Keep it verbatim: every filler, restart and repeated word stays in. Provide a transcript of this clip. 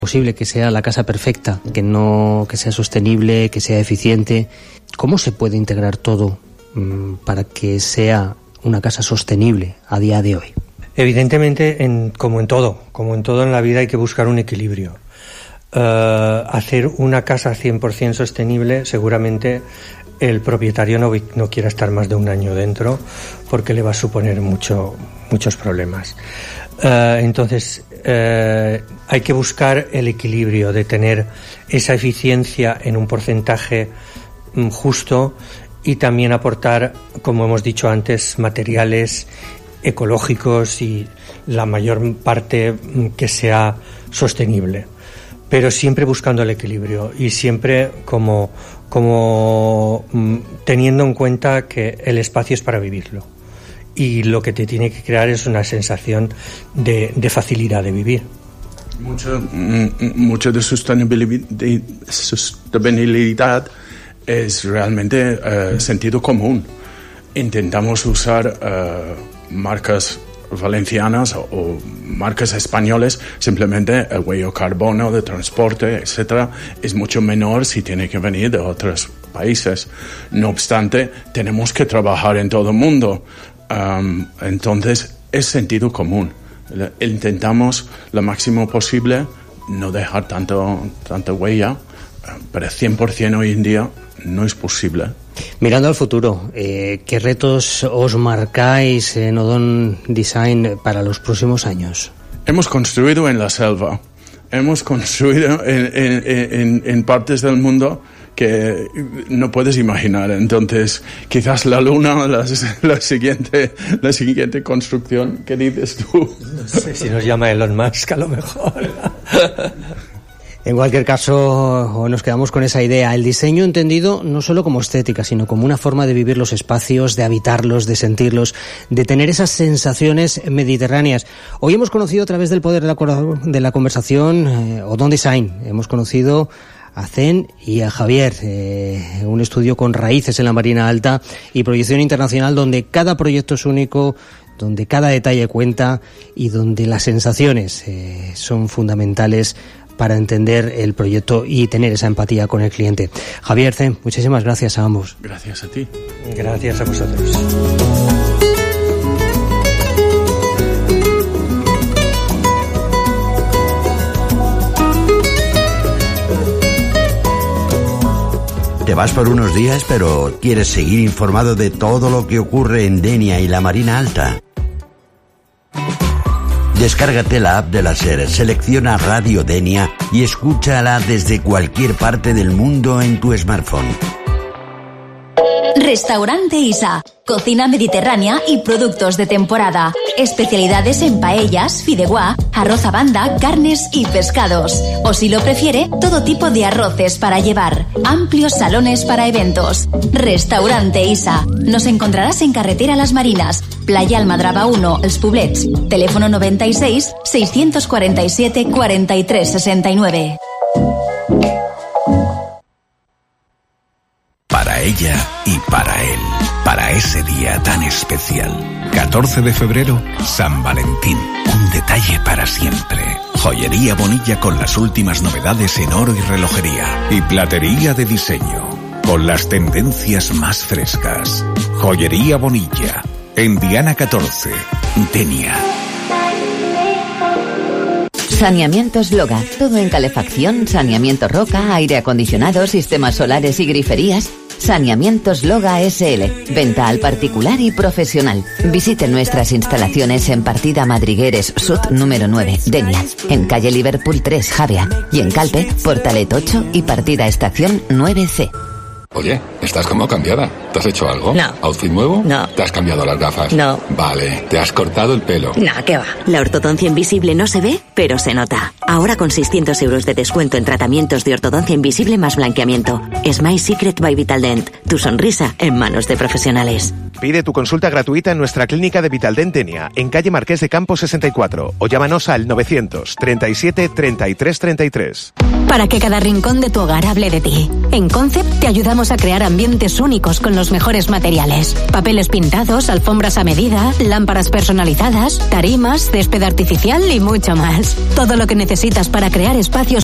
Posible que sea la casa perfecta, que no, que sea sostenible, que sea eficiente. ¿Cómo se puede integrar todo mmm, para que sea una casa sostenible a día de hoy? Evidentemente, en, como en todo, como en todo en la vida hay que buscar un equilibrio. Uh, hacer una casa cien por ciento sostenible, seguramente el propietario no, no quiera estar más de un año dentro porque le va a suponer mucho, muchos problemas. Uh, entonces, uh, hay que buscar el equilibrio de tener esa eficiencia en un porcentaje um, justo y también aportar, como hemos dicho antes, materiales ecológicos y la mayor parte um, que sea sostenible. Pero siempre buscando el equilibrio y siempre como, como mm, teniendo en cuenta que el espacio es para vivirlo. Y lo que te tiene que crear es una sensación de, de facilidad de vivir. Mucho, mucho de sostenibilidad, de sostenibilidad es realmente uh, sentido común. Intentamos usar uh, marcas valencianas o, o marcas españolas, simplemente el huello carbono de transporte, etcétera, es mucho menor si tiene que venir de otros países. No obstante, tenemos que trabajar en todo el mundo. Um, entonces, es sentido común. Intentamos lo máximo posible no dejar tanto, tanta huella, pero cien por ciento hoy en día no es posible. Mirando al futuro, eh, ¿qué retos os marcáis en Odón Design para los próximos años? Hemos construido en la selva, hemos construido en, en, en, en partes del mundo que no puedes imaginar. Entonces, quizás la luna, la, la siguiente, la siguiente construcción, ¿qué dices tú? No sé si nos llama Elon Musk, a lo mejor. En cualquier caso, nos quedamos con esa idea. El diseño entendido no solo como estética, sino como una forma de vivir los espacios, de habitarlos, de sentirlos, de tener esas sensaciones mediterráneas. Hoy hemos conocido a través del poder de la, de la conversación eh, Odón Design. Hemos conocido a Zen y a Javier, eh, un estudio con raíces en la Marina Alta y proyección internacional donde cada proyecto es único, donde cada detalle cuenta y donde las sensaciones eh, son fundamentales para entender el proyecto y tener esa empatía con el cliente. Javier, Zen, muchísimas gracias a ambos. Gracias a ti. Gracias a vosotros. Te vas por unos días, pero quieres seguir informado de todo lo que ocurre en Denia y la Marina Alta. Descárgate la app de la SER, selecciona Radio Denia y escúchala desde cualquier parte del mundo en tu smartphone. Restaurante Isa. Cocina mediterránea y productos de temporada. Especialidades en paellas, fideuá, arroz a banda, carnes y pescados. O si lo prefiere, todo tipo de arroces para llevar. Amplios salones para eventos. Restaurante Isa. Nos encontrarás en Carretera Las Marinas, Playa Almadraba uno, Els Poblets. Teléfono noventa y seis, seiscientos cuarenta y siete, cuarenta y tres sesenta y nueve. Para ella y para él, para ese día tan especial. catorce de febrero, San Valentín, un detalle para siempre. Joyería Bonilla con las últimas novedades en oro y relojería. Y platería de diseño, con las tendencias más frescas. Joyería Bonilla, en Diana catorce, Denia. Saneamientos Loga, todo en calefacción, saneamiento roca, aire acondicionado, sistemas solares y griferías. Saneamientos Loga S L, venta al particular y profesional. Visite nuestras instalaciones en Partida Madrigueres Sud número nueve, Denia, en calle Liverpool tres, Javea, y en Calpe, Portalet ocho y Partida Estación nueve C. Oye, estás como cambiada. ¿Te has hecho algo? No. ¿Outfit nuevo? No. ¿Te has cambiado las gafas? No. Vale. ¿Te has cortado el pelo? No, ¿qué va? La ortodoncia invisible no se ve, pero se nota. Ahora con seiscientos euros de descuento en tratamientos de ortodoncia invisible más blanqueamiento. Smile Secret by Vitaldent. Tu sonrisa en manos de profesionales. Pide tu consulta gratuita en nuestra clínica de Vitaldent Denia, en calle Marqués de Campos sesenta y cuatro, o llámanos al novecientos treinta y siete treinta y tres treinta y tres. Para que cada rincón de tu hogar hable de ti. En Concept te ayudamos a crear ambientes únicos con los los mejores materiales. Papeles pintados, alfombras a medida, lámparas personalizadas, tarimas, césped artificial y mucho más. Todo lo que necesitas para crear espacios